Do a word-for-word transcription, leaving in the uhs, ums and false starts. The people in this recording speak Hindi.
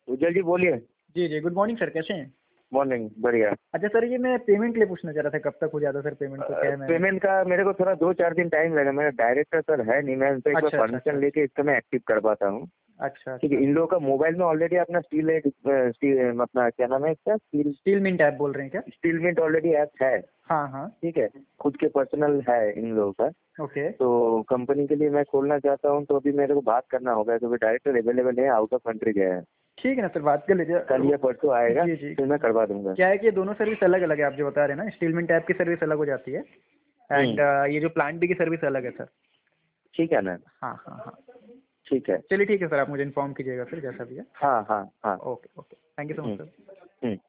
उज्जवल जी बोलिए। जी जी, गुड मॉर्निंग सर, कैसे हैं? मॉर्निंग, बढ़िया। अच्छा सर, ये मैं पेमेंट के लिए पूछना चाह रहा था, कब तक हो जाता सर पेमेंट? तो क्या है, मैं पेमेंट का मेरे को थोड़ा दो चार दिन टाइम लगेगा। मेरा डायरेक्टर सर है नहीं, मैं उनसे एक बार अच्छा अच्छा अच्छा परमिशन लेके इसको मैं एक्टिव करवाता हूँ। अच्छा ठीक है, अच्छा। इन लोगों का मोबाइल में ऑलरेडी अपना स्टील है, स्टील अपना क्या नाम है इसका, स्टील स्टील मिंट ऐप बोल रहे हैं क्या? स्टील मिंट ऑलरेडी ऐप है। हाँ हाँ। ठीक है, खुद के पर्सनल है इन लोगों का। ओके। तो कंपनी के लिए मैं खोलना चाहता हूँ, तो अभी मेरे को बात करना होगा क्योंकि डायरेक्टर अवेलेबल है, आउट ऑफ कंट्री गया है। ठीक है ना सर, बात कर लीजिए। कल या परसों आएगा, जी जी। फिर मैं करवा दूंगा। क्या है कि ये दोनों सर्विस अलग अलग है, आप जो बता रहे हैं ना, स्टीलमेंट ऐप की सर्विस अलग हो जाती है एंड हम्म, ये जो प्लांट बी की सर्विस अलग है सर। ठीक है ना। हाँ हाँ हाँ। ठीक है। चलिए ठीक है सर, आप मुझे इन्फॉर्म कीजिएगा फिर जैसा भी है। हाँ हाँ हाँ। Okay okay, thank you so much hmm sir. Hmm.